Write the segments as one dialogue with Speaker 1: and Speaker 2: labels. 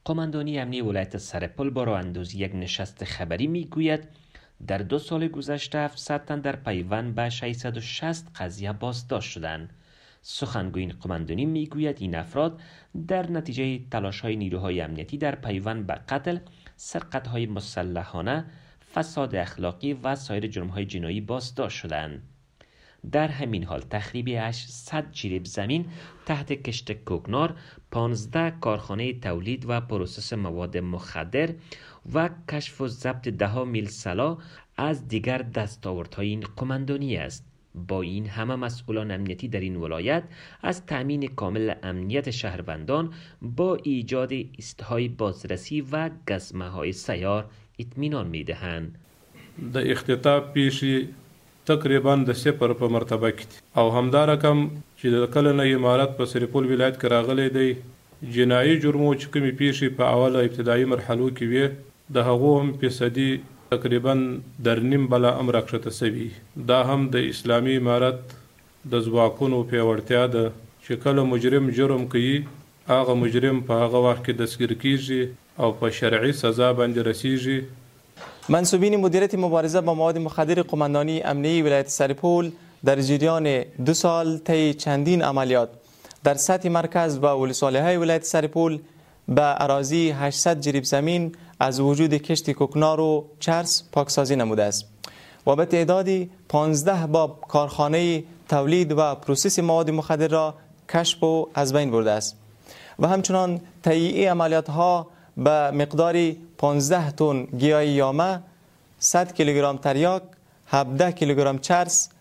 Speaker 1: قماندانی امنی ولایت سرپل با راه اندازی یک نشست خبری میگوید در 2 سال گذشته 700 تن در پیوند به 660 قضیه بازداشت شدند. سخنگوی این قماندانی میگوید این افراد در نتیجه تلاش‌های نیروهای امنیتی در پیوند به قتل، سرقت‌های مسلحانه، فساد اخلاقی و سایر جرم‌های جنایی بازداشت شدند. در همین حال تخریب 800 جریب زمین تحت کشت کوکنار، 15 کارخانه تولید و پروسس مواد مخدر و کشف و ضبط 10 میل سلاح از دیگر دستاوردهای این قماندانی است. با این همه مسئولان امنیتی در این ولایت از تأمین کامل امنیت شهروندان با ایجاد ایستهای بازرسی و گزمه‌های سیار اطمینان می‌دهند.
Speaker 2: د اختطاف پیشی تقریبا د 0 په مرتبه کې او همدا رقم چې د کله نه امارت په سرپل ولایت کې راغلی دی، جنایي جرمو چې کومې پیښې په اوله ابتدایي مرحلو کې وې د هغو هم فیصدي تقریبا در نیم بله هم راکښته سوي. دا هم د اسلامي امارت د ځواکونو پیاوړتیا ده چې کله مجرم جرم کوي هغه مجرم په هغه وخت کې دستگیر کیږي او په شرعي سزا باندې رسیږي.
Speaker 3: منصوبین مدیریت مبارزه با مواد مخدر قماندانی امنیتی ولایت سرپل در جریان 2 سال طی چندین عملیات در سطح مرکز و ولسوالی‌های ولایت سرپل به اراضی 800 جریب زمین از وجود کشت کوکنار و چرس پاکسازی نموده است و به تعدادی 15 باب کارخانه تولید و پروسس مواد مخدر را کشف و از بین برده است و همچنان طی عملیات ها به مقدار 15 تن گیاه یامه، 100 کیلوگرم تریاک، 17 کیلوگرم چرس،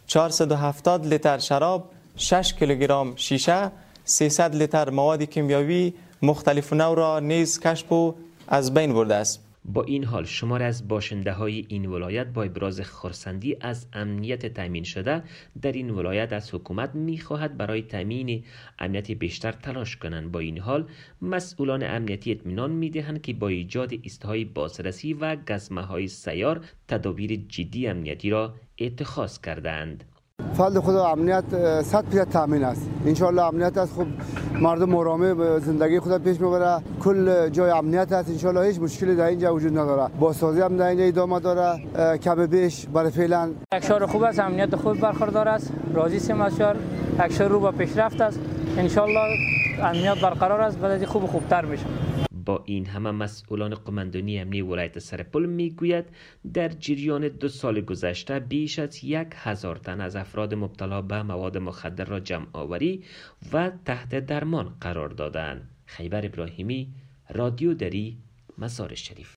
Speaker 3: 470 لیتر شراب، 6 کیلوگرم شیشه، 300 لیتر مواد کیمیاوی مختلف نوع را نیز کشف و از بین برده است.
Speaker 1: با این حال شمار از باشنده های این ولایت با ابراز خرسندی از امنیت تامین شده در این ولایت از حکومت می‌خواهد برای تامین امنیت بیشتر تلاش کنند. با این حال مسئولان امنیتی اطمینان می‌دهند که با ایجاد ایستهای بازرسی و گزمه‌های سیار تدابیر جدی امنیتی را اتخاذ کردند.
Speaker 4: فضل خدا امنیت 100% تامین است. انشالله امنیت است. خب مردم آرامه به زندگی خود پیش میبره. کل جای امنیت است. انشالله هیچ مشکلی در اینجا وجود نداره. بازسازی هم در اینجا ادامه داره. کم بیش برای فعلا
Speaker 5: یک شهر خوب است. امنیت خوب برخوردار است. راضی هستیم از شهر. یک شهر رو به پیشرفت است. انشالله امنیت برقرار است. بعد خوب و خوبتر میشه.
Speaker 1: با این همه مسئولان قماندانی امنی ولایت سرپل میگوید در جریان 2 سال گذشته بیش از 1000 تن از افراد مبتلا به مواد مخدر را جمع آوری و تحت درمان قرار دادند. خیبر ابراهیمی، رادیو دری، مزار شریف.